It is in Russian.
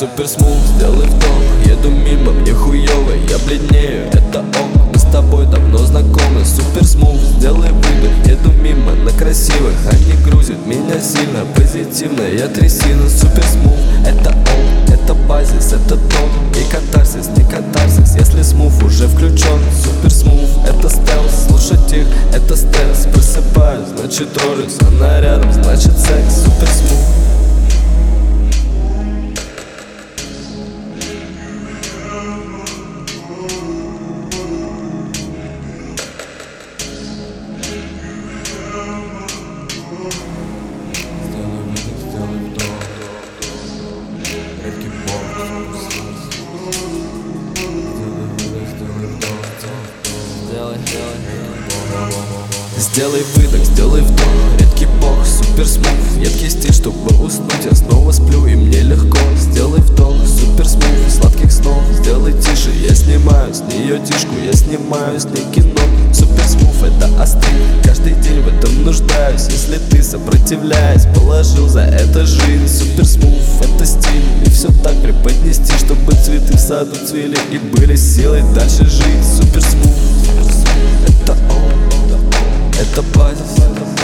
Супер смув, сделай вдох. Еду мимо, мне хуёво, я бледнею, это ок. Мы с тобой давно знакомы. Супер смув, сделай выдох. Еду мимо на красивых, они грузят меня сильно, позитивно, я трясина. Супер смув, это ок, это базис, это тон. И катарсис, не катарсис, если смув уже включен. Супер смув, это стелс, слушать их, это стресс. Просыпаюсь, значит роликс, она рядом, значит секс. Супер смув. Сделай выдох, сделай вдох, редкий бог, супер смув. Едкий стиль, чтобы уснуть, я снова сплю и мне легко. Сделай вдох, супер смув, сладких снов. Сделай тише, я снимаю с нее тишку, я снимаю с ней кино. Супер смув, это острый, каждый день в этом нуждаюсь. Если ты сопротивляясь, положил за это жизнь. Супер смув, это стиль, и все так преподнести, чтобы цветы в саду цвели и были силой дальше жить. Супер смув, это он. Это базис.